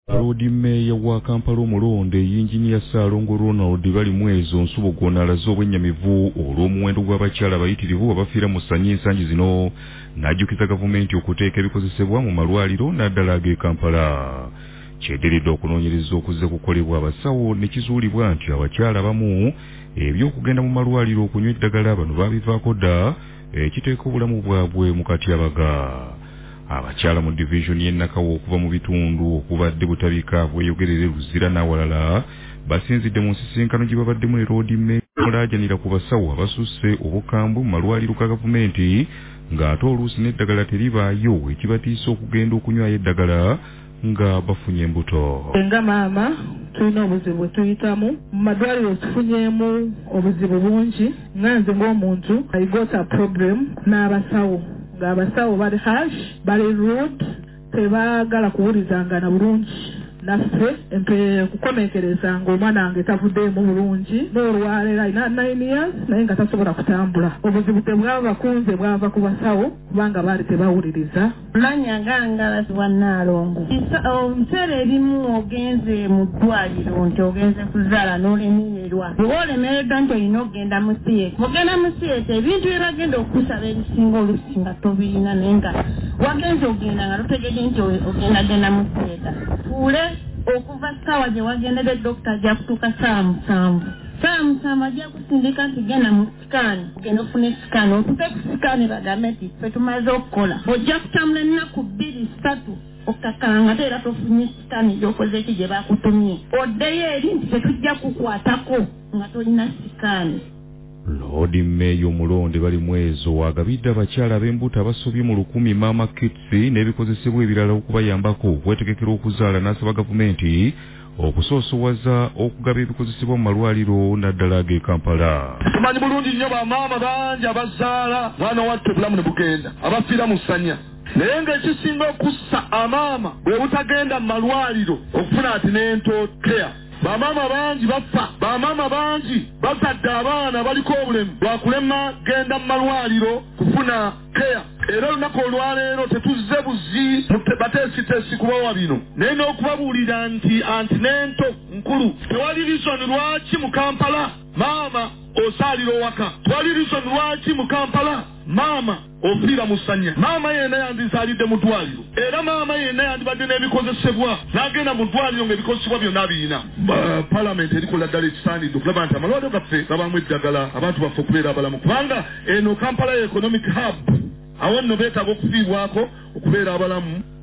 Road Mayor wa Kampala omulonde Engineer Ssalongo Ronald bali mwezo nsubugono alaze obwennyamivu olw'omuwendo gw'abakyala abayitirivu abafiira mu ssanyu ensangi zino n'ajjukiza gavumenti okuteeka ebikozesebwa mu malwaliro naddala ag'e Kampala. Kyederedde okunoonyereza okuzze kukolebwa abasawo ne kizuulibwa nti abakyala abamu eby'okugenda mu malwaliro okunywa eddagala bano baabivaako dda ekiteeka obulamu bwabwe mu katyabaga. Abakyala mu division y'Ennakawa okuva mu bitundu okubadde butabika bweyogerere Luzira n'awalala basinzidde mu nsisinkano gye babaddemu ne Road Mayor mulaajanira ku basawo abasusse obukambwe mu malwaliro ga gavumenti ng'ate oluusi n'eddagala teribaayo ekibatiisa okugenda okunywayo eddagala nga bafunye embuto. Nga maama tulina obuzibu bwe tuyitamu mu madwaliro tufunyeemu obuzibu bungi nganze ng'omuntu I got a problem n'abasawo ng'abasawo bali harsh bali rude tebaagala kuwulizangana bulungi naffe kukomekereza ng'omwana wange tavuddeemu bulungi n'olwaleero alina 9 years naye nga tasobola kutambula. Obuzibu tebwava bakunze bwava ku basawo kubanga baali tebawuliriza. Lanyaganga wa Nnaalongo omuseera erimu ogenze mu ddwaliro nti ogenze kuzaala n'olemererwa olemereddwa nti olina okugenda mu theatre ogenda mu theatre ebintu bye bagenda okusaba ebisinga oluusi nga tobirina naye nga wagenze ogenda nga totegedde nti ogendagenda mu theatre fuule okuva ssaawa gye wagendera dokita ajja kutuuka ssaawa 7 ssaawa ajja kusindika nti genda mu sikaani ogenda ofuna esikaani otuke ku sikaani bagambe nti ffe tumaze okukola ojja kutambula ennaku 2-3 okakanga era tofunye sikaani gy'okoze eki gye bakutumye oddeyo eri nti tetujja kukwatako nga tolina sikaani. Road Mayor omulonde bali mwezo wagabidde abakyala ab'embuto abasobye mu 1000 Mama Kits n'ebikozesebwa ebirala okubayambako okwetegekera okuzaala n'asaba gavumenti okusoosowaza okugaba ebikozesebwa mu malwaliro naddala ag'e Kampala. Tumanyi bulungi nnyo bamaama bangi abazaala mwana wattu obulamu ne bugenda abafiira mu ssanya naye ng'ekisinga okussa amaama bwe butagenda mu malwaliro okufuna ati n'entokea. Bamaama bangi bafa, bamaama bangi bazadde abaana baliko obulemu lwakulema genda mu malwaliro kufuna keya. Era olunaku olwaleero tetuzze buzi bateesiteesi kubawa bino naye n'okubabuulira nti antinento nkulu tewali lisoni lwaki mu Kampala maama osaalira owaka, tewali lisoni lwaki mu Kampala maama ofiira mu ssanya. Maama yenna yandizaalidde mu ddwaliro era maama yenna yandibadde n'ebikozesebwa n'agenda mu ddwaliro ng'ebikozesebwa byonna birina. Palamenti erikola ddala ekisaanidde okulaba nti amalwaliro gaffe gabamu eddagala abantu baffe okubeera abalamu kubanga eno Kampala economic hub awo nno beetaaga okufiibwako okubeera abalamu